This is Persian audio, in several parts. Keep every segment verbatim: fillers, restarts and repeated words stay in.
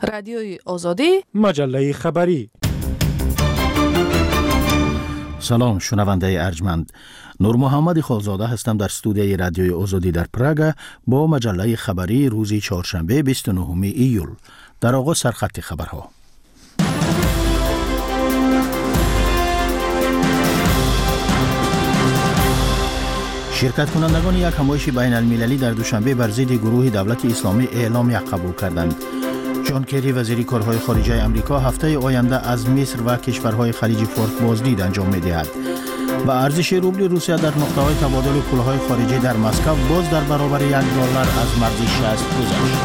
رادیوی آزادی، مجله خبری. سلام شنونده ارجمند، نور محمد خالزاده هستم در استودیوی رادیوی آزادی در پراگ با مجله خبری روز چهارشنبه بیست و نهم ایول. در آغاز سرخط خبرها. شرکت کنندگان یک همایش بین المللی در دوشنبه بر ضد گروه دولت اسلامی اعلامیه قبول کردند. جان کری وزیر کارهای خارجه آمریکا هفته آینده از مصر و کشورهای خلیج فارس بازدید انجام می‌دهد. و ارزش روبل روسیه در نقطه‌های تبادل پول‌های خارجی در مسکو باز در برابر یک دلار از مرز شصت گذشت.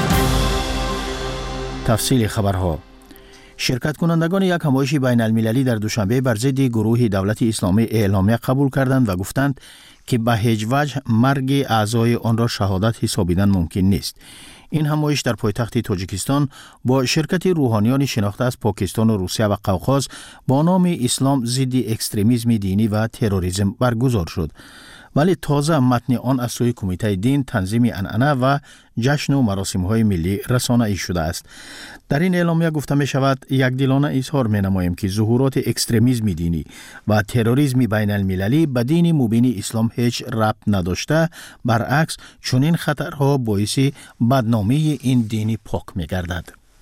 تفصیل خبرها. شرکت کنندگان یک همایش بین المللی در دوشنبه بر ضد گروه دولت اسلامی اعلامیه قبول کردند و گفتند که به هیچ وجه مرگ اعضای آن را شهادت حسابیدن ممکن نیست. این همایش در پایتخت تاجیکستان با شرکت روحانیان شناخته از پاکستان و روسیه و قوقاز با نام اسلام ضد اکستریمیسم دینی و تروریسم برگزار شد. ولی تازه متن آن از سوی کمیته دین، تنظیم عنعنه و جشن و مراسم‌های ملی رسانه‌ای شده است. در این اعلامیه گفته می شود یک دلانه اظهار می نماییم که ظهورات اکستریمیسم دینی و تروریسم بین المللی به دین مبین اسلام هیچ ربط نداشته، برعکس چنین خطرها باعث بدنامی این دینی پاک می گردد.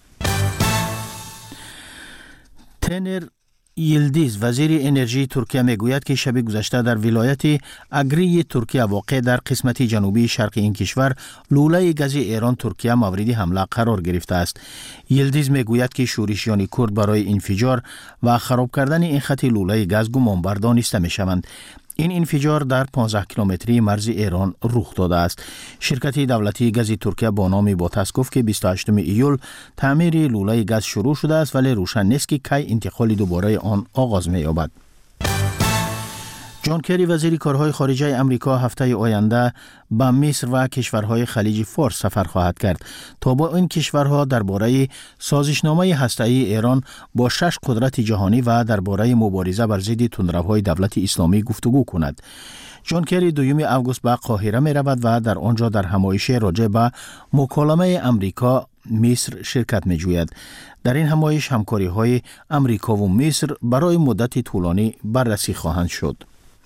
تنر یلدیز وزیر انرژی ترکیه میگوید که شب گذشته در ولایت اگری ترکیه واقع در قسمت جنوبی شرق این کشور لوله گاز ایران ترکیه مورد حمله قرار گرفته است. یلدیز میگوید که شورشیان کرد برای انفجار و خراب کردن این خط لوله گاز گمانبر دانسته میشوند. این انفجار در پانزده کیلومتری مرز ایران رخ داده است. شرکت دولتی گاز ترکیه با نام باتاس گفت که بیست و هشتم ایول تعمیر لوله گاز شروع شده است، ولی روشن نیست که کی انتقال دوباره آن آغاز می‌یابد. جان کری وزیر کارهای خارجه آمریکا هفته آینده به مصر و کشورهای خلیج فارس سفر خواهد کرد تا با این کشورها درباره سازشنامه هسته‌ای ایران با شش قدرت جهانی و درباره مبارزه بر ضد تندروهای دولت اسلامی گفتگو کند. جان کری دوم آگوست به قاهره می رود و در آنجا در همایش راجع به مکالمه آمریکا مصر شرکت می جوید. در این همایش همکاری های آمریکا و مصر برای مدت طولانی بررسی خواهند شد.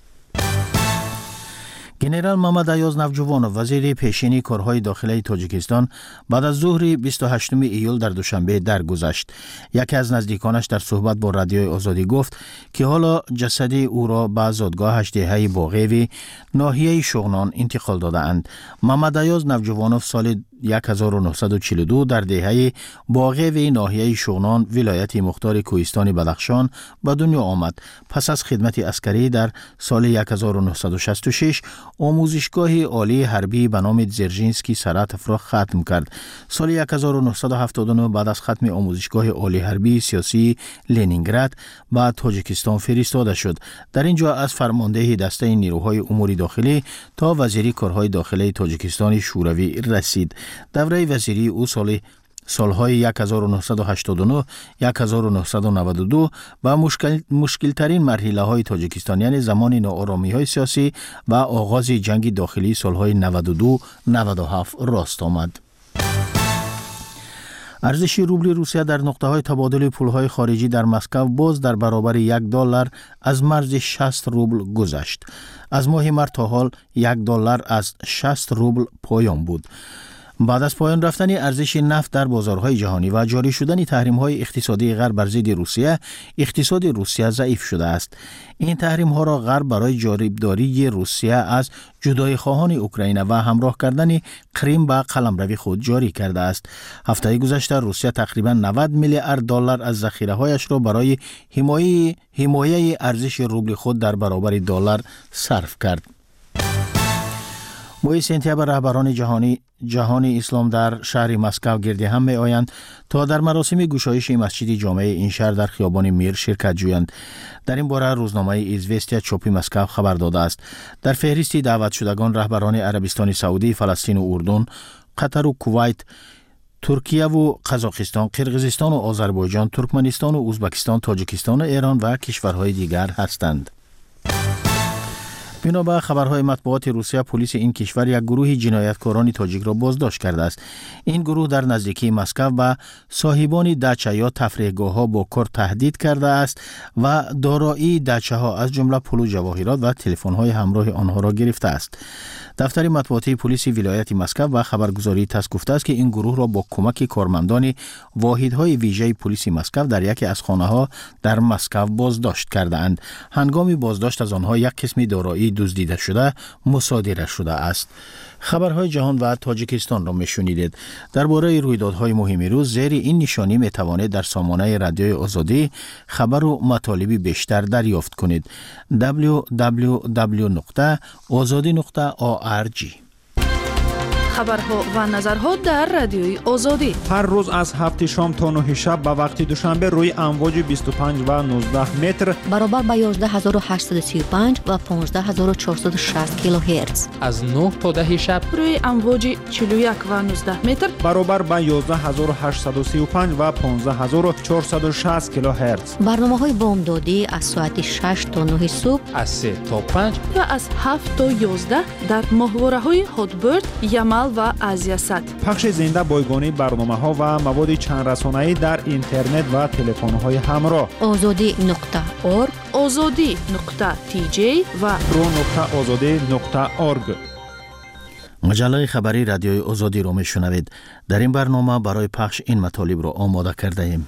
گنرال محمد ایاز نوجوانوف وزیر پیشین کارهای داخلی تاجیکستان بعد از ظهر بیست و هشتم ایول در دوشنبه درگذشت. یکی از نزدیکانش در صحبت با رادیوی آزادی گفت که حالا جسد او را به زادگاهش دهه باغی ناحیه شغنان انتقال داده‌اند. محمد ایاز نوجوانوف سال هزار و نهصد و چهل و دو در دهه باغی ناحیه شغنان ولایت مختار کوهستان بدخشان به دنیا آمد. پس از خدمت عسکری در سال هزار و نهصد و شصت و شش آموزشگاه عالی حربی به نام زرژینسکی سراتف را ختم کرد. سال هزار و نهصد و هفتاد و نه بعد از ختم آموزشگاه عالی حربی سیاسی لنینگراد به تاجیکستان فرستاده شد. در اینجا از فرمانده دسته نیروهای امور داخلی تا وزیری کارهای داخلی تاجیکستان شوروی رسید. دوره وزیری او سال سالهای هزار و نهصد و هشتاد و نه هزار و نهصد و نود و دو و مشکل مشکل ترین مرحله های تاجیکستان یعنی زمان ناآرامی های سیاسی و آغاز جنگ داخلی سالهای نود و دو نود و هفت راست آمد. ارزش روبل روسیه در نقطه های تبادل پولهای خارجی در مسکو باز در برابر یک دلار از مرز شصت روبل گذشت. از ماه مارس تا حال یک دلار از شصت روبل پایان بود. بعد از پایان رفتن ارزش نفت در بازارهای جهانی و جاری شدن تحریم‌های اقتصادی غرب بر ضد روسیه، اقتصاد روسیه ضعیف شده است. این تحریم‌ها را غرب برای جانبداری روسیه از جدای خواهان اوکراین و همراه کردن کریم به قلمرو خود جاری کرده است. هفته گذشته روسیه تقریباً نود میلیارد دلار از ذخیره‌هایش را برای حمایت حمایت ارزش روبل خود در برابر دلار صرف کرد. باعث انتخاب رهبران جهانی جهان اسلام در شهر مسکو گرد هم می آیند تا در مراسم گشایش مسجد جامع این شهر در خیابان میر شرکت جویند. در این باره روزنامه ایزوستیا چاپی مسکو خبر داده است. در فهرست دعوت شدگان رهبران عربستان سعودی، فلسطین و اردن، قطر و کویت، ترکیه و قزاقستان، قرقیزستان و آذربایجان، ترکمنستان و ازبکستان، تاجیکستان و ایران و کشورهای دیگر هستند. بنا به خبرهای مطبوعات روسیه، پلیس این کشور یک گروه جنایتکاران تاجیک را بازداشت کرده است. این گروه در نزدیکی مسکو به صاحبان دچه یا تفریحگاه‌ها با کار تهدید کرده است و دارایی دچه‌ها از جمله پول و جواهرات و تلفن‌های همراه آنها را گرفته است. دفتر مطبوعاتی پلیس ولایت مسکو و خبرگزاری تاس گفته است که این گروه را با کمک کارمندان واحدهای ویژه پلیس مسکو در یکی از خانه‌ها در مسکو بازداشت کرده‌اند. هنگام بازداشت از آنها یک قسم دارایی دزدیده شده مصادره شده است. خبرهای جهان و تاجیکستان را میشنیدید. درباره رویدادهای مهم روز زیر این نشانی میتوانید در سامانه رادیوی آزادی خبر و مطالبی بیشتر دریافت کنید. دبلیو دبلیو دبلیو نقطه آزادی نقطه آ آر جی. خبرها و نظرها در رادیوی آزادی هر روز از هفت شام تا نه شب به وقت دوشنبه روی امواج بیست و پنج و نوزده متر برابر با یازده هزار و هشتصد و سی و پنج و پانزده هزار و چهارصد و شصت کیلوهرتز از نه تا ده شب روی امواج چهل و یک و نوزده متر برابر با یازده هزار و هشتصد و سی و پنج و پانزده هزار و چهارصد و شصت کیلوهرتز. برنامه‌های بامدادی از ساعت شش تا نه صبح، از سه تا پنج و از هفت تا یازده در ماهواره‌های هاتبرد، یمل و آزیاسات. پخش زنده بایگانی برنامه‌ها و مواد چند رسانه‌ای در اینترنت و تلفن‌های همراه. آزادی نقطه اورگ، آزادی نقطه تی جی و رو نقطه آزادی نقطه اورگ. مجله خبری رادیوی آزادی را میشنوید. در این برنامه برای پخش این مطالب را آماده کرده ایم.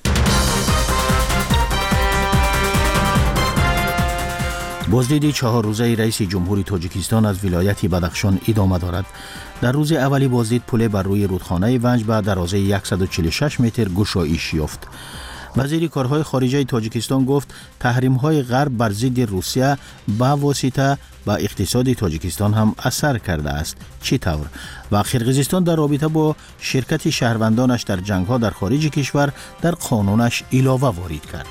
بازدید چهار روزه رئیس جمهوری تاجیکستان از ولایت بدخشان ادامه دارد. در روز اولی بازدید پل بر روی رودخانه ونج به درازه صد و چهل و شش متر گشایش یافت. وزیر کارهای خارجه تاجیکستان گفت تحریم‌های غرب بر ضد روسیه به واسطه به اقتصاد تاجیکستان هم اثر کرده است. چطور؟ و قرقیزستان در رابطه با شرکت شهروندانش در جنگ‌ها در خارج کشور در قانونش علاوه وارد کرد.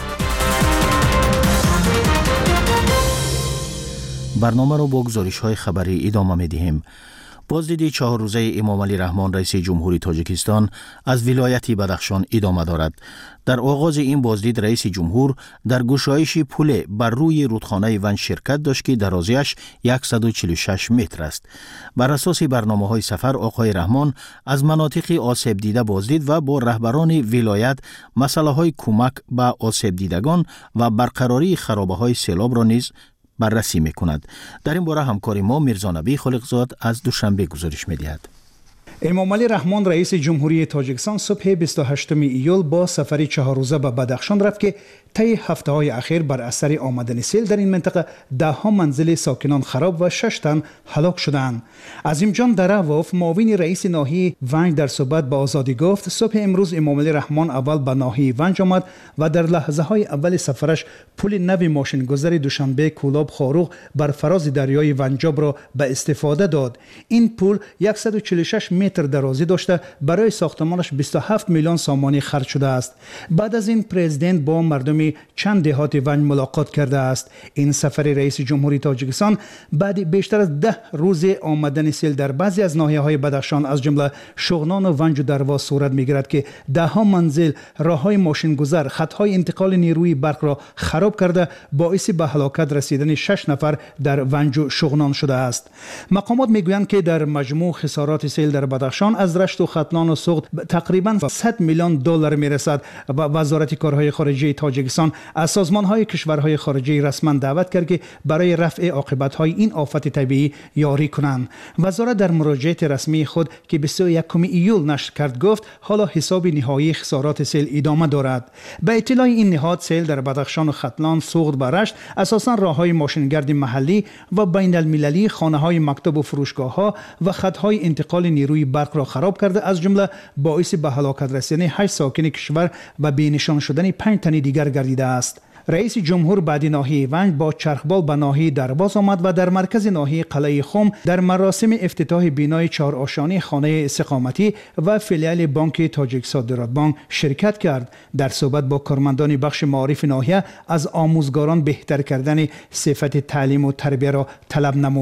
برنامه را با گزارش‌های خبری ادامه می‌دهیم. بازدید چهار روزه امام علی رحمان رئیس جمهوری تاجیکستان از ولایت بدخشان ادامه دارد. در آغاز این بازدید رئیس جمهور در گشایش پل بر روی رودخانه ونج شرکت داشت که درازیش صد و چهل و شش متر است. بر اساس برنامه‌های سفر آقای رحمان از مناطق آسیب دیده بازدید و با رهبران ولایت مسائل کمک به آسیب دیدگان و برقراری خرابه‌های سیلاب را نیز بررسی میکند. در این باره همکار ما میرزا نبی خالقزاد از دوشنبه گزارش میدهد. امام علی رحمان رئیس جمهوری تاجیکستان صبح بیست و هشتم ایول با سفری چهار روزه به بدخشان رفت که طی هفته‌های اخیر بر اثر آمدن سیل در این منطقه ده ها منزل ساکنان خراب و شش تن هلاک شدند. عظیم جان دراوف معاون رئیس ناحیه ونج در صحبت با آزادی گفت صبح امروز امام علی رحمان اول به ناحیه ونج آمد و در لحظه های اول سفرش پل نو ماشینگذار دوشنبه کولاب خاروق بر فراز دریای ونجاب را به استفاده داد. این پل صد و چهل و شش متر درازی داشته برای ساختمانش بیست و هفت میلیون سامانی خرج شده است. بعد از این پرزیدنت با مردم چند دهات ونج ملاقات کرده است. این سفر رئیس جمهوری تاجیکستان بعد بیشتر از ده روز آمدن سیل در بعضی از ناحیه‌های بدخشان از جمله شغنان و ونج و درواز صورت می‌گیرد که ده ها منزل، راه‌های ماشین‌گذار، خط‌های انتقال نیروی برق را خراب کرده باعث به هلاکت رسیدن شش نفر در ونج و شغنان شده است. مقامات می‌گویند که در مجموع خسارات سیل در بدخشان از رشت و ختلان و سقط تقریباً صد میلیون دلار میرسد و وزارت کارهای خارجه تاجیکستان از سازمان‌های کشورهای خارجی رسما دعوت کرد که برای رفع عاقبت‌های این آفت طبیعی یاری کنند. وزارت در مراجعه رسمی خود که بیست و یکم ایول نشر کرد گفت حالا حساب نهایی خسارات سیل ادامه دارد. به اطلاع این نهاد سیل در بدخشان و ختلان، سقط و رشت اساساً راه‌های ماشینگرد محلی و بین المللی، خانه‌های مکتب و فروشگاه‌ها و خط‌های انتقال نیروی برق را خراب کرده از جمله باعث به هلاکت رسیدن هشت ساکن کشور و بی‌نشان شدن پنج تن دیگر گردیده است. رئیس جمهور بعد ناحیه ونج با چرخبال به ناحیه درواز آمد و در مرکز ناحیه قلعه خم در مراسم افتتاح بینای چهار آشانی خانه استقامتی و فیلیال بانک تاجیک صادرات بانک شرکت کرد. در صحبت با کارمندان بخش معارف ناحیه از آموزگاران بهتر کردن صفت تعلیم و تربیت را طلب نمود.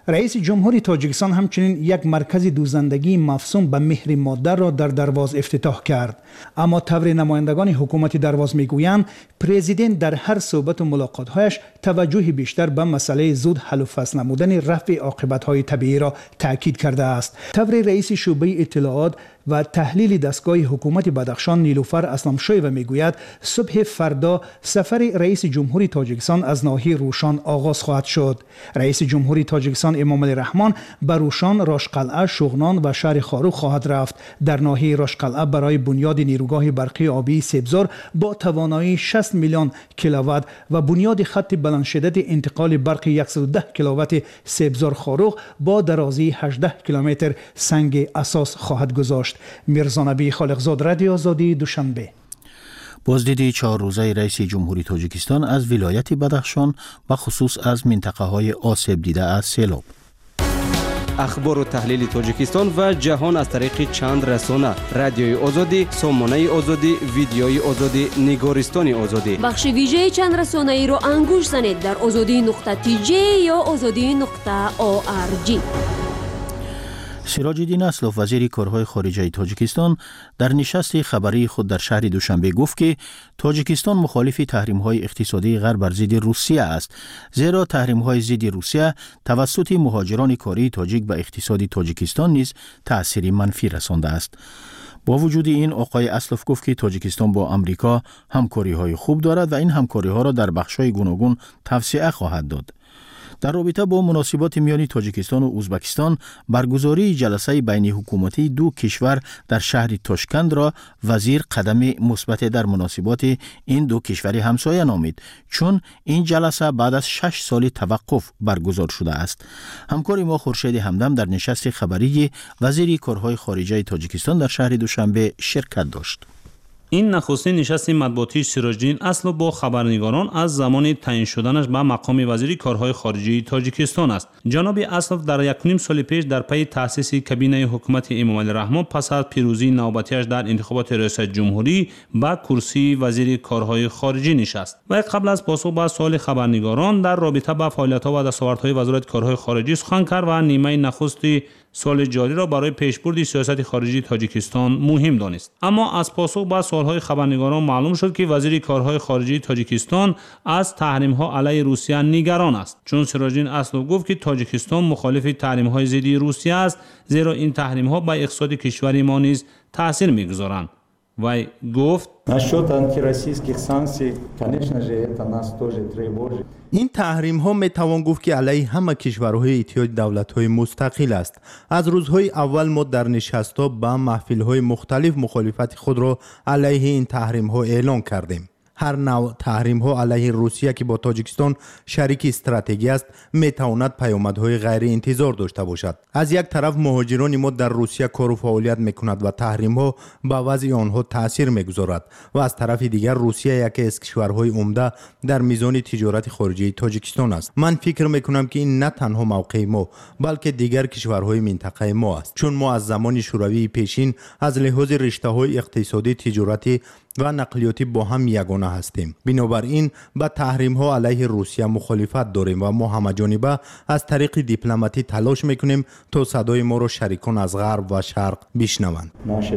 رئیس جمهوری تاجیکستان همچنین یک مرکز دوزندگی مفصوم به مهر مادر را در درواز افتتاح کرد. اما طور نمایندگان حکومت درواز میگویند پرزیدنت در هر صحبت و ملاقات‌هایش توجه بیشتر به مسئله زود حل و فصل نمودن رفع عاقبت‌های طبیعی را تاکید کرده است. طور رئیس شعبه اطلاعات و تحلیل دستگاه حکومت بدخشان نیلوفر اسلامشویو میگوید صبح فردا سفر رئیس جمهوری تاجیکستان از ناحیه روشان آغاز خواهد شد. رئیس جمهوری تاجیکستان امام علی رحمان به روشان، راشقلعه، شغنان و شهر خاروق خواهد رفت. در ناحیه راشقلعه برای بنیاد نیروگاه برقی آبی سبزار با توانایی شصت میلیون کیلووات و بنیاد خط بلندشدت انتقال برق صد و ده کیلووات سبزار خاروق با درازی هجده کیلومتر سنگ اساس خواهد گذاشت. میرزا نبی خالقزاد، رادیو آزادی، دوشنبه. بازدید چهار روزه رئیس جمهوری تاجیکستان از ولایت بدخشان و خصوص از منطقه های آسیب دیده از سیلاب. اخبار و تحلیل تاجیکستان و جهان از طریق چند رسانه: رادیوی آزادی، سامانه آزادی، ویدیوی آزادی، نگارستان آزادی. بخش ویژه چند رسانه ای را انگوش زنید در آزادی نقطه تی جی یا آزادی نقطه او آر جی. سراج الدین اسلوف، وزیر کارهای خارجه تاجیکستان، در نشست خبری خود در شهر دوشنبه گفت که تاجیکستان مخالف تحریم‌های اقتصادی غرب بر ضد روسیه است، زیرا تحریم‌های ضد روسیه توسط مهاجران کاری تاجیک به اقتصاد تاجیکستان نیز تأثیری منفی رسانده است. با وجود این، آقای اسلوف گفت که تاجیکستان با امریکا همکاری‌های خوب دارد و این همکاری‌ها را در بخش‌های گوناگون توسعه خواهد داد. در رابطه با مناسبات میان تاجیکستان و ازبکستان، برگزاری جلسه بین حکومتی دو کشور در شهر تاشکند را وزیر قدم مثبت در مناسبات این دو کشور همسایه نامید، چون این جلسه بعد از شش سال توقف برگزار شده است. همکار ما خورشید همدم در نشست خبری وزیر کارهای خارجه تاجیکستان در شهر دوشنبه شرکت داشت. این نخستین نشست مطبوعاتی سراج الدین اسلوف با خبرنگاران از زمان تعیین شدنش به مقام وزیر کارهای خارجه تاجیکستان است. جناب اسلوف در یک نیم سال پیش در پی تأسیس کابینه حکومت امام علی رحمان پس از پیروزی نوبتیش در انتخابات ریاست جمهوری به کرسی وزیر کارهای خارجه نشست و قبل از پاسخ به سوال خبرنگاران در رابطه با فعالیت‌ها و دستاوردهای وزارت کارهای خارجه سخن کرد و نیمه نخست سال جاری را برای پیشبرد سیاست خارجی تاجیکستان مهم دانست. اما از پاسخ به سوالهای خبرنگاران معلوم شد که وزیر کارهای خارجی تاجیکستان از تحریم‌ها علیه روسیه نگران است، چون سراج الدین اسلوف گفت که تاجیکستان مخالف تحریم‌های ضد روسیه است، زیرا این تحریم‌ها به اقتصاد کشور ما نیز تاثیر می‌گذارند. وی گفت این تحریم ها می توان گفت که علیه همه کشورهای اتحاد دولت های مستقل است. از روزهای اول ما در نشست ها با محفل های مختلف مخالفت خود را علیه این تحریم ها اعلان کردیم. هر نوع تحریم ها علیه روسیه که با تاجیکستان شریک استراتژی است می تواند پیامدهای غیر انتظار داشته باشد. از یک طرف مهاجران ما در روسیه کار و فعالیت می کند و تحریم ها به وضع آنها تاثیر می گذارد و از طرف دیگر روسیه یکی از کشورهای عمده در میزان تجارت خارجی تاجیکستان است. من فکر می کنم که این نه تنها موقع ما بلکه دیگر کشورهای منطقه ما است، چون ما از زمان شوروی پیشین از لحاظ رشته های اقتصادی، تجارتی و نقلیاتی با هم یگانه هستیم. بنابراین با تحریم ها علیه روسیه مخالفت داریم و ما همه‌جانبه از طریق دیپلماتی تلاش میکنیم تا صدای ما را شریکان از غرب و شرق بشنوند.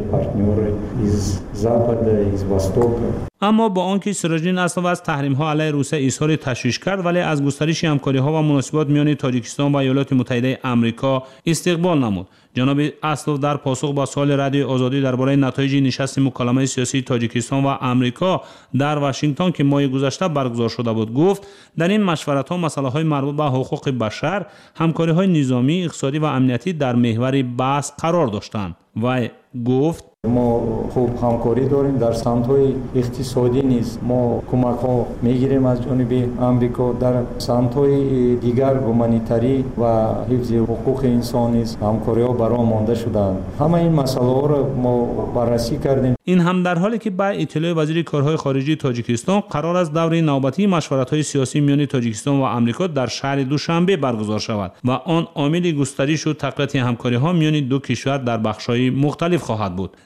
اما با آنکه سراج الدین اسلوف از تحریم ها علیه روسیه اظهار تشویش کرد، ولی از گسترش همکاری ها و مناسبات میان تاجیکستان و ایالات متحده آمریکا استقبال نمود. جناب اسلوف در پاسخ با سوال رادیو آزادی درباره نتایج نشست مکالمه سیاسی تاجیکستان و آمریکا در واشنگتن که ماه گذشته برگزار شده بود گفت در این مشورت ها مسائل های مربوط به حقوق بشر، همکاری های نظامی، اقتصادی و امنیتی در محور بحث قرار داشتند. و گفت ما خوب همکاری داریم در سمت‌های اقتصادی نیز ما کمک‌ها می‌گیریم از جانب آمریکا، در سمت‌های دیگر گومانیتاری و حفظ حقوق انسان نیز همکاری‌ها برام مانده شدند. همه این مسائل را ما بررسی کردیم. این هم در حالی که با اطلاع وزیر کارهای خارجه تاجیکستان قرار است دوره نوبتی مشورت‌های سیاسی میان تاجیکستان و آمریکا در شهر دوشنبه برگزار شود و آن عامل گسترش و تقویت همکاری‌ها میان دو کشور در بخش‌های مختلف خواهد بود.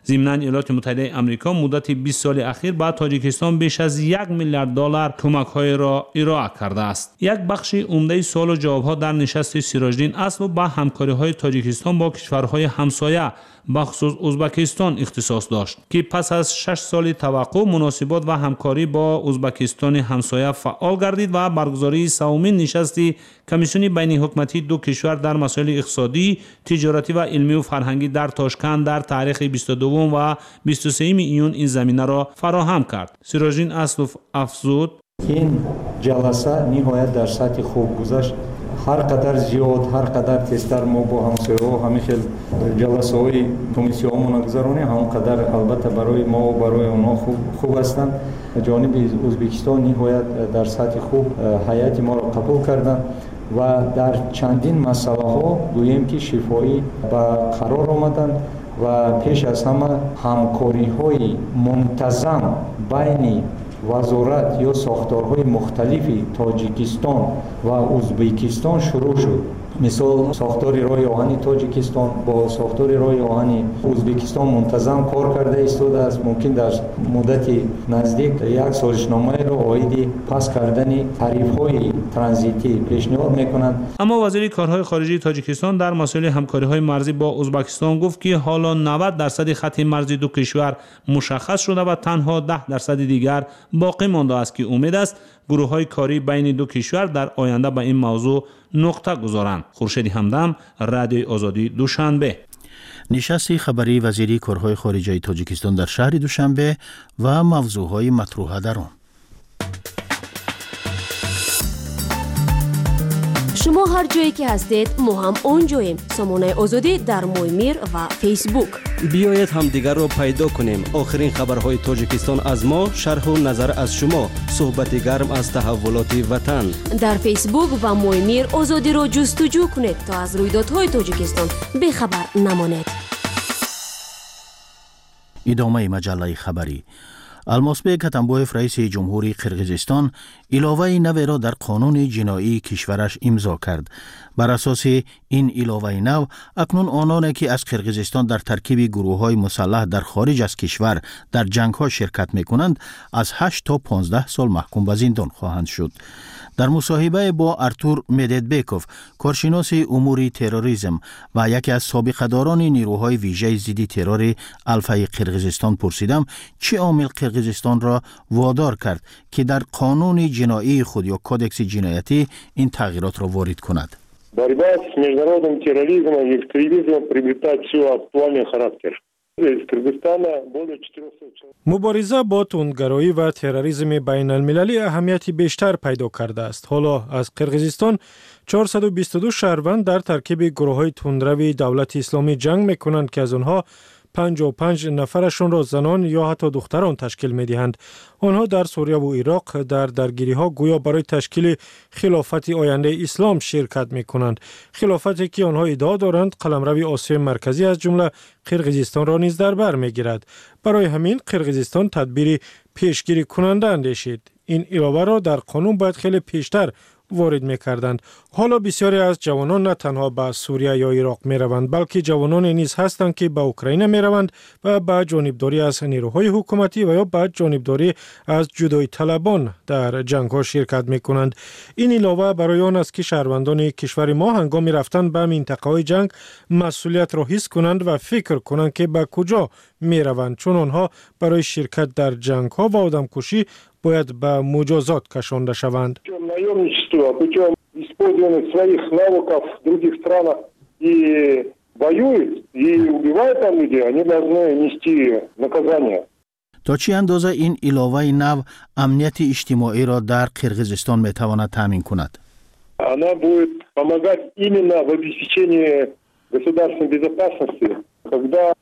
ضمناً ایالات متحده آمریکا مدت بیست سال اخیر به تاجیکستان بیش از یک میلیارد دلار کمک‌های را ارائه کرده است. یک بخش عمده سوال و جواب‌ها در نشست سیراجدین اصل به همکاری‌های تاجیکستان با کشورهای همسایه بخصوص ازبکستان اختصاص داشت که پس از شش سال توقف مناسبات و همکاری با ازبکستان همسایه فعال گردید و برگزاری سومین نشست کمیسیون بین حکومتی دو کشور در مسائل اقتصادی، تجارتی و علمی و فرهنگی در تاشکند در تاریخ بیست و دو و بیست و سه ایون این زمینه را فراهم کرد. سیراجدین اسلوف افزود: این جلسه نهایت در سطح خوب گذشت. هر قدر زیاد، هر قدر تیزتر ما با همسایه‌ها همین خیل جلسه های کمیسیون گذرانیم، هم قدر البته برای ما و برای اونها خوب خوب هستند. جانب ازبکستان نهایت در سطح خوب هیئت ما را قبول کردند و در چندین مسئله ها گوییم که شفاهی با قرار آمدند و پیش از همه همکاری های منتظم بین وزارت یا ساختارهای مختلفی تاجیکستان و ازبکستان شروع شد. مثال ساختار راه آهن تاجیکستان با ساختار راه آهن ازبکستان منتظم کار کرده ایستاده است. ممکن در مدت نزدیک یک سازشنامه را عاید پس کردن تعریف‌های ترانزیتی پیشنهاد میکنند. اما وزیر کارهای خارجه تاجیکستان در مسائل همکاری‌های مرزی با ازبکستان گفت که حالا نود درصد خط مرزی دو کشور مشخص شده و تنها ده درصد دیگر باقی مانده است که امید است گروه‌های کاری بین دو کشور در آینده به این موضوع نقطه گذارند. خورشید همدم، رادیوی آزادی، دوشنبه. نشست خبری وزیری کارهای خارجه تاجیکستان در شهر دوشنبه و موضوعهای مطروحه در آن. شما هر جایی که هستید ما هم اونجاییم. سامانه آزادی در مویمیر و فیسبوک. بیایید هم دیگر رو پیدا کنیم. آخرین خبرهای تاجیکستان از ما، شرح و نظر از شما، صحبت گرم از تحولات وطن. در فیسبوک و مویمیر آزادی رو جستجو کنید تا از رویدادهای تاجیکستان بخبر نمانید. ادامه مجله خبری. الماسبک اتنبویف رئیس جمهوری قرقیزستان علاوه نو را در قانون جنایی کشورش امضا کرد. بر اساس این علاوه نو اکنون آنانی که از قرقیزستان در ترکیب گروه‌های مسلح در خارج از کشور در جنگ‌ها شرکت می‌کنند از هشت تا پانزده سال محکوم به زندان خواهند شد. در مصاحبه با ارتور مددبکوف، کارشناس امور تروریسم و یکی از سابقه‌داران نیروهای ویژه ضد ترور الفای قرقیزستان پرسیدم چه عامل قرقیزستان را وادار کرد که در قانون جنایی خود یا کودکس جنایتی این تغییرات را وارد کند. Борьба с международным терроризмом и экстремизмом приобретает все актуальный характер. مبارزه با تندگرایی و تروریسم بین المللی اهمیتی بیشتر پیدا کرده است. حالا از قرقیزستان چهارصد و بیست و دو شهروند در ترکیب گروه‌های تندروی دولت اسلامی جنگ می‌کنند که از آنها پنجاه و پنج نفرشون را زنان یا حتی دختران تشکیل می‌دهند. آنها در سوریه و عراق در درگیری‌ها گویا برای تشکیل خلافت آینده اسلام شرکت می‌کنند. خلافتی که آنها ادعا دارند قلمرو آسیای مرکزی از جمله قرقیزستان را نیز در بر می‌گیرد. برای همین قرقیزستان تدبیر پیشگیری کننده اندیشید. این علاوه را در قانون باید خیلی پیشتر وارد می‌کردند. حالا بسیاری از جوانان نه تنها به سوریه یا عراق می‌روند بلکه جوانان نیز هستند که به اوکراین می‌روند و به جانبداری از نیروهای حکومتی و یا به جانبداری از جدایی طلبان در جنگ‌ها شرکت می‌کنند. این علاوه برای آن است که شهروندان کشور ما هنگام رفتن به منطقه‌های جنگ مسئولیت را حس کنند و فکر کنند که به کجا می‌روند، چون آنها برای شرکت در جنگ‌ها و آدمکشی باید به مجازات کشانده شوند. Наемничество путем использования своих навыков в других странах и воюют, и убивают там людей, они должны нести наказание. تا چه اندازه این علاوه نو امنیت اجتماعی را در قرقیزستان میتواند تامین کند؟ Она будет помогать именно в обеспечении государственной безопасности, когда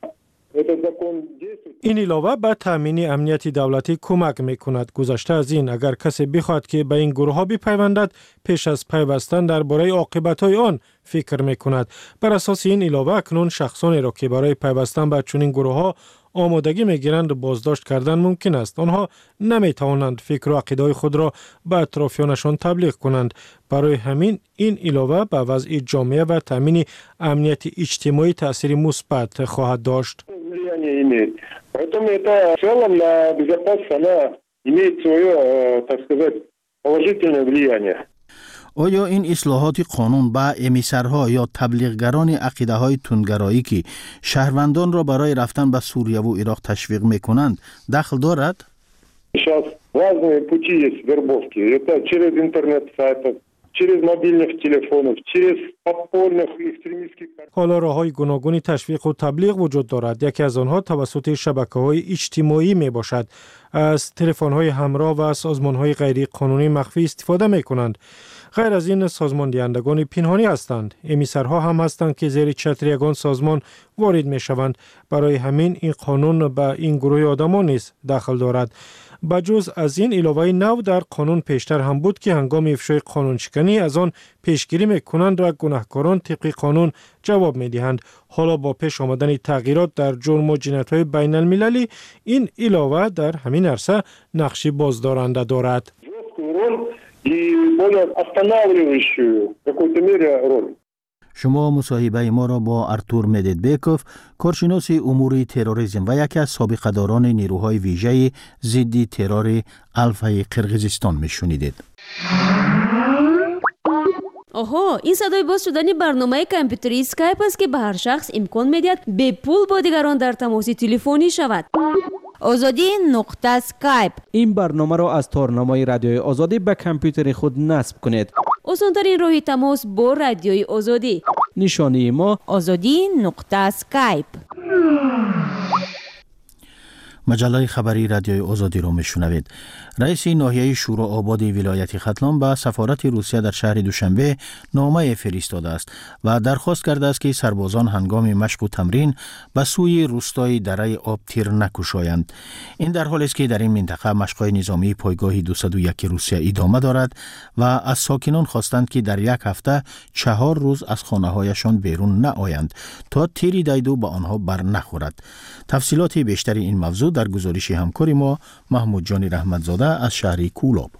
این علاوه به تامین امنیت دولتی کمک میکند. گذشته از این اگر کسی بخواهد که به این گروه ها بپیوندد پیش از پیوستن درباره عاقبت های آن فکر میکند. بر اساس این علاوه اکنون شخصانی را که برای پیوستن به چنین گروه ها آمادگی میگیرند بازداشت کردن ممکن است. آنها نمیتوانند فکر و عقیده خود را به اطرافیانشان تبلیغ کنند. برای همین این علاوه به وضع جامعه و تامین امنیت اجتماعی تأثیر مثبت خواهد داشت. влияние имеет. Поэтому это в целом на безопасность она имеет свое, так сказать, положительное влияние. آیا این اصلاحات قانون با امیسرها یا تبلیغگران عقیده‌های تندگرایی که شهروندان را برای رفتن به سوریه و عراق تشویق می‌کنند دخل دارد؟ Сейчас разные пути есть вербовки. Это через интернет-сайтов, через мобильных телефонов, через подпольных экстремистских... حالا راه‌های گوناگونی تشویق و تبلیغ وجود دارد. یکی از آنها توسط شبکه‌های اجتماعی میباشد. از تلفن‌های همراه و سازمان‌های غیر قانونی مخفی استفاده می‌کنند. غیر از این سازمان دهندگان پنهانی هستند. امیسرها هم هستند که زیر چتر یگان سازمان وارد می‌شوند. برای همین این قانون به این گروه آدمان نیز دخل دارد. بجز از این علاوه نو در قانون پیشتر هم بود که هنگام افشای قانون شکنی از آن پیشگیری میکنند و گناهکاران طبق قانون جواب میدهند. حالا با پیش آمدن تغییرات در جرم و جنایت‌های بین المللی این علاوه در همین عرصه نقشی بازدارنده دارد. شما مصاحبه ما را با ارتور مددبیکوف، کارشناس امور تروریسم و یکی از سابقه‌داران نیروهای ویژه ضد ترور الفای قرقیزستان میشنیدید. آها، این صدای باز شدن برنامه کامپیوتری اسکایپ است که به هر شخص امکان میدهد به پول با دیگران در تماس تلفنی شود. آزادی نقطه اسکایپ. این برنامه را از تارنمای رادیوی آزادی به کامپیوتر خود نصب کنید. آسان‌ترین راه تماس با رادیوی آزادی. نشانی ما آزادی نقطه اسکایپ. مجله خبری رادیوی آزادی را میشنوید. رئیس ناحیه شورا آباد ولایت ختلان به سفارت روسیه در شهر دوشنبه نامه فرستاده است و درخواست کرده است که سربازان هنگام مشق و تمرین به سوی روستای دره آب تیر نکشایند. این در حالی است که در این منطقه مشق‌های نظامی پایگاه دویست و یک روسیه ادامه دارد و از ساکنان خواستند که در یک هفته چهار روز از خانه‌هایشان بیرون نآیند تا تیری دیدو به آنها بر نخورد. تفصیلات بیشتر این موضوع در گزارش همکار ما محمود جان رحمتزاده از شهر کولاب.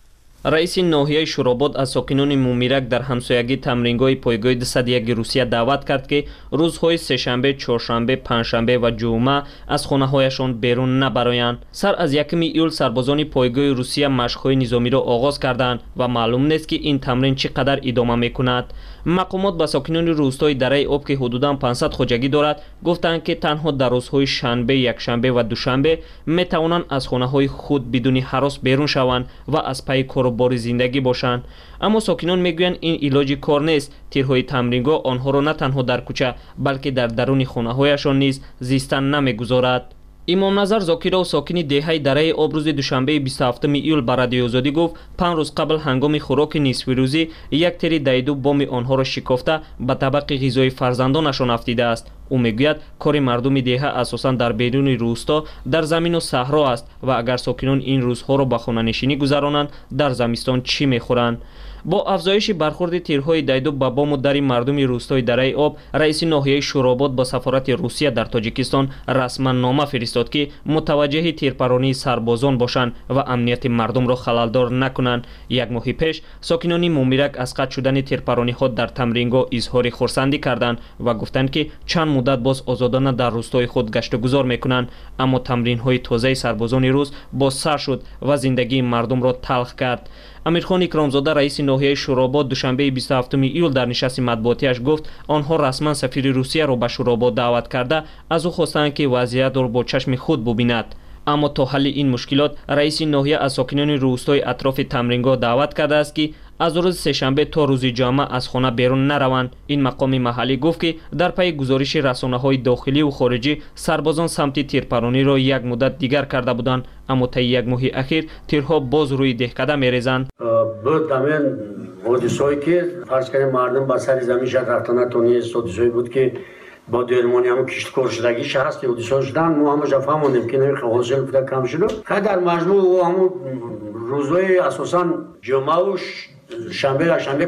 رئیس ناحیه شوراباد از ساکنان مومیرک در همسایگی تمرینگاه پایگاه دویست و یک روسیه دعوت کرد که روزهای سه‌شنبه، چهارشنبه، پنجشنبه و جمعه از خانه‌هایشان بیرون نبرایند. سر از یکم ایول سربازان پایگاه روسیه مشق‌های نظامی را آغاز کردند و معلوم نیست که این تمرین چقدر ادامه می‌کند. مقامات با ساکنان روستای دره آب که حدوداً پانصد خواجگی دارد گفتند که تنها در روزهای شنبه، یکشنبه و دوشنبه می‌توانند از خانه‌های خود بدون هراس بیرون شوند و از پای کاروبار زندگی باشند. اما ساکنان میگویند این علاج کار نیست. تیرهای تمرینگاه آنها را نه تنها در کوچه بلکه در درون خانه‌هایشان نیز زیستن نمی‌گذارد. امام نظر زاکیرا و ساکن دهه دره آب روز دوشنبه بیست و هفتم ایول به رادیوی آزادی گفت پنج روز قبل هنگام خوراک نصف روزی یک تیر دیدو بام آنها را شکافته به طبق غذای فرزندانشان افتیده است. او میگوید کار مردم دهه اساساً در بیرون روستا در زمین و صحرا است و اگر ساکنان این روزها را به خانه نشینی گذرانند در زمستان چی میخورند؟ با افزایش برخورد تیرهای دیدو به بام و در مردم روستای دره آب، رئیس ناحیه شوراباد با سفارت روسیه در تاجیکستان رسما نامه فرستاد که متوجه تیرپرانی سربازان باشند و امنیت مردم را خللدار نکنند. یک ماه پیش ساکنان مومیرک از قطع شدن تیرپرانی ها در تمرینگاه اظهار خرسندی کردند و گفتند که چند مدت باز آزادانه در روستای خود گشت و گذار میکنند، اما تمرین های تازه سربازان روس باز سر شد و زندگی مردم را تلخ کرد. امیرخان اکرامزاده رئیس ناحیه شوراباد دوشنبه بیست و هفتم ایول در نشست مطبوعاتیش گفت آنها رسما سفیر روسیه را به شوراباد دعوت کرده از او خواستند که وضعیت را با چشم خود ببیند. اما تا حل این مشکلات رئیس ناحیه از ساکنان روستای اطراف تمرینگاه دعوت کرده است که از روز سه‌شنبه تا روز جمعه از خانه بیرون نروند. این مقام محلی گفت که در پی گزارش رسانه‌های داخلی و خارجی سربازان سمت تیرپرانی را یک مدت دیگر کرده بودند، اما طی یک ماه اخیر تیرها باز روی دهکده می‌ریزند. بود همین حادثه‌ای که فرض کنیم مردم به سر زمین شد رفتن تونی حادثه‌ای بود که با درمانی هم کشتکار شدگیش هست که حادثه شدن ما همه جا فهمیدیم که نمیخواد حاصل بوده کم شد. خیلی در مجموع و همون روزهای اساساً جمعه و شنبه و شنبه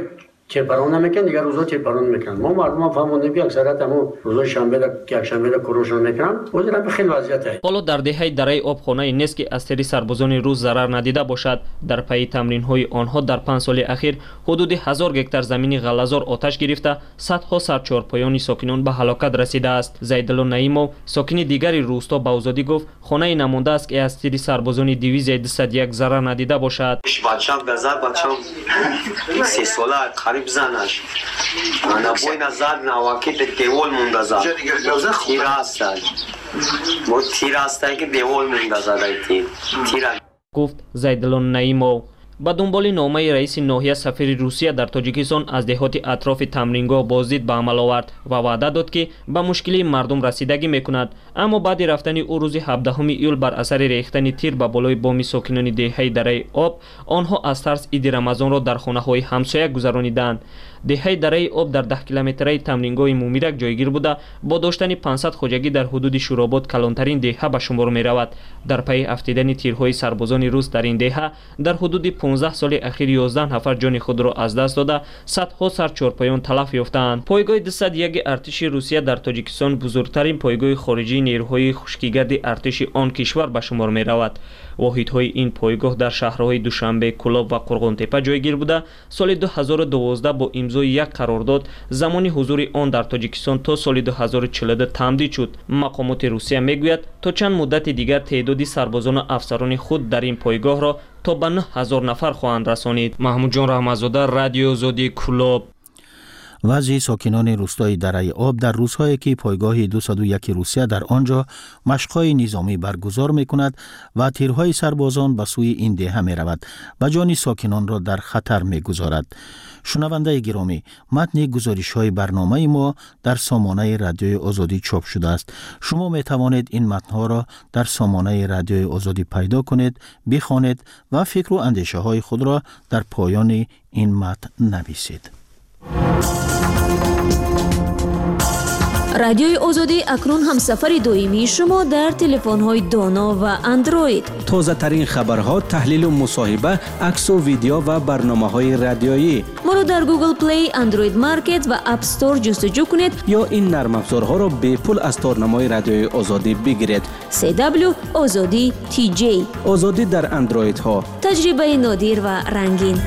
تیرپران نمیکنن، دیگر روزا تیرپران میکنن. ما مردم هم فهموندیم که اکثریت همون روزای شنبه را که یک شنبه را کوروشون میکنن. ولی به خیلی وضعیت هست. حالا در دهه دره آبخانه نیست که از تیر سربازان روس ضرر ندیده باشد. در پی تمرین های آنها در پنج سال اخیر حدود هزار گکتار زمین غلازار آتش گرفته، صدها سرچارپایان ساکنان به هلاکت رسیده است. زیدالله نعیمov ساکن دیگری روستا به آزادی گفت خانه نمانده است که از تیر سربازان دیویژن دویست و یک ضرر ندیده باشد. بچه‌م گذر بچه‌م سه ساله قریب زنش. انا بوی نزد نواکت دیوال مونده زد. تیر است. مو تیر است که دیوال مونده زد تیر. تیر گفت زیدالله نعیمov. با دنبال نامه رئیس ناحیه سفیر روسیه در تاجیکستان از دهات اطراف تمرینگاه بازدید به عمل آورد و وعده داد که به مشکلی مردم رسیدگی میکند. اما بعد رفتن او روز هفدهم ایول بر اثر ریختن تیر به بالای بام ساکنان دهه دره آب، آنها از ترس عید رمضان را در خانه های همسایه گذرانیدند. دهه دره آب در ده کیلومتری تمرینگاه مومیرک جایگیر بوده، با داشتن پانصد خواجگی در حدود شوراباد کلانترین دهه به شمار می رود. در پی افتیدن تیرهای سربازان روس در این دهه در حدود پانزده سال اخیر یازده نفر جان خود را از دست داده، صدها سرچارپایان تلف یافتند. پایگاه دویست و یک ارتش روسیه در تاجیکستان بزرگترین پایگاه خارجی نیروهای خشکیگرد ارتش آن کشور به شمار می رود. واحدهای این پایگاه در شهرهای دوشنبه، کلاب و قرغنتپه جایگیر بوده. سال دو هزار و دوازده با امضای یک قرارداد زمانی حضور آن در تاجیکستان تا سال دو هزار و چهل و دو تمدید شد. مقامات روسیه میگوید تا چند مدت دیگر تعدادی سربازان و افسران خود در این پایگاه را تا به نه هزار نفر خواهند رسانید. محمود جان رحمت‌زاده، رادیو آزادی، کلاب. وضع ساکنان روستای دره آب در روزهایی که پایگاه دویست و یک روسیه در آنجا مشق‌های نظامی برگزار می‌کند و تیرهای سربازان به سوی این دهه می‌رود و جان ساکنان را در خطر می‌گذارد. شنونده گرامی، متن گزارش‌های برنامه ما در سامانه رادیوی آزادی چاپ شده است. شما می‌توانید این متن‌ها را در سامانه رادیوی آزادی پیدا کنید، بخوانید و فکر و اندیشه‌های خود را در پایان این متن نویسید. رادیوی آزادی اکنون هم سفر دائمی شما در تلفن‌های دانا و اندروید. تازه ترین خبرها، تحلیل و مصاحبه، عکس و ویدیو و برنامه‌های رادیویی. ما را در گوگل پلی، اندروید مارکت و اپ استور جستجو کنید یا این نرم افزارها را به پول از تارنمای رادیوی آزادی بگیرید. سی دبلیو آزادی تی جی. آزادی در اندروید ها. تجربه نادر و رنگین.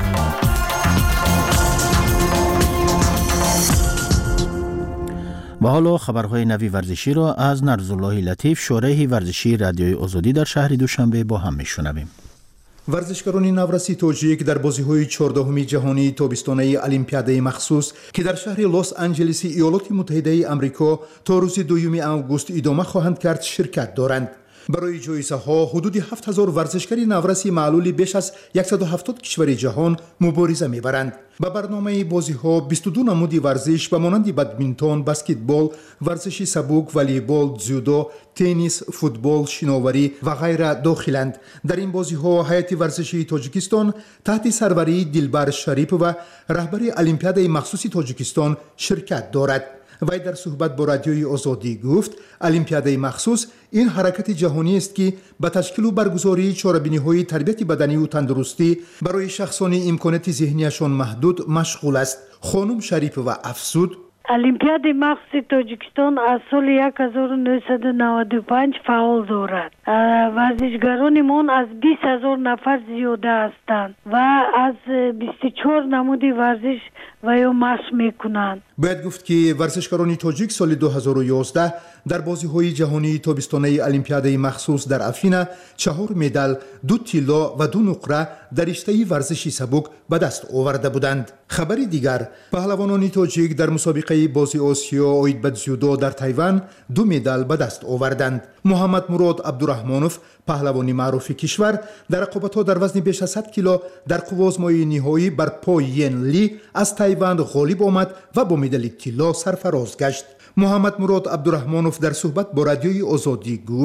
و حالا خبرهای نوی ورزشی را از نرزالله لطیف، شارح ورزشی رادیوی آزادی در شهر دوشنبه با هم میشنویم. ورزشکاران نورسی تاجیک در بازی‌های چهاردهمی جهانی تابستانه المپیاده مخصوص که در شهر لس آنجلس ایالات متحده آمریکا تا روز دوم آگوست ادامه خواهند کرد شرکت دارند. برای جایزه ها حدود هفت هزار ورزشکار نورسی معلول بیش از صد و هفتاد کشور جهان مبارزه میبرند. با برنامه بازی ها بیست و دو نمود ورزش به مانند بدمینتون، بسکتبال، ورزش سبک، والیبال، جودو، تنیس، فوتبال، شناوری و غیره داخلند. در این بازی ها هیئت ورزشی تاجیکستان تحت سروری دلبر شریف و رهبر المپیاده مخصوص تاجیکستان شرکت دارد. وی در صحبت با رادیوی آزادی گفت المپیاده مخصوص این حرکت جهانی است که به تشکیل و برگزاری چهاربینی‌های تربیت بدنی و تندرستی برای شخصانی امکانات ذهنیشان محدود مشغول است. خانم شریف و افسود المپیاد مخصوص تاجیکستان از سال هزار و نهصد و نود و پنج فعال دارد. ورزشکارانمان از بیست هزار نفر زیاده هستند و از بیست و چهار نمود ورزش و یا مشق میکنند. باید گفت که ورزشکاران تاجیک سال دو هزار و یازده در بازی‌های جهانی تابستانه المپیاده مخصوص در افینا چهار مدال، دو طلا و دو نقره در رشته ورزشی سبک به دست آورده بودند. خبری دیگر، پهلوانان تاجیک در مسابقه بازی آسیا آید به جودو در تایوان دو مدال به دست آوردند. محمد مراد عبدالرحمانوف، پهلوانی معروف کشور، در رقابت‌ها در وزن بیش از صد کیلو در قوازمای نهایی بر پای ین لی از تایوان غالب آمد و با مدال طلا سرفراز گشت. محمد مراد عبدالرحمانوف در صحبت با رادیوی آزادی گفت: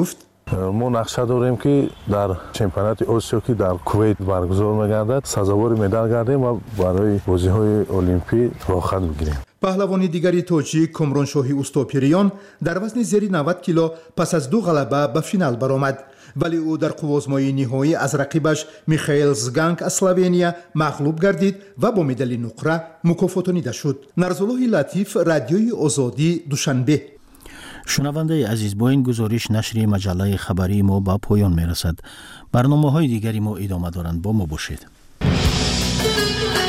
ما نقشه داریم که در چمپیونات آسیا که در کویت برگزار می‌گردد سزاوار مدال گردیم و برای بازی‌های المپیک راه خط می‌گیریم. پهلوانی دیگری توجیک کمران شاهی اوستوپیریان در وزن زیر نود کیلو پس از دو غلبه به فینال برآمد، ولی او در قوازمایی نهایی از رقیبش میخائیل زگانک از اسلوونیا مغلوب گردید و با مدال نقره مکافاتانیده شد. نرزالله لطیف، رادیوی آزادی، دوشنبه. شنونده عزیز، با این گزارش نشر مجله خبری ما با پایان میرسد. برنامه‌های دیگری ما ادامه دارند، با ما باشید.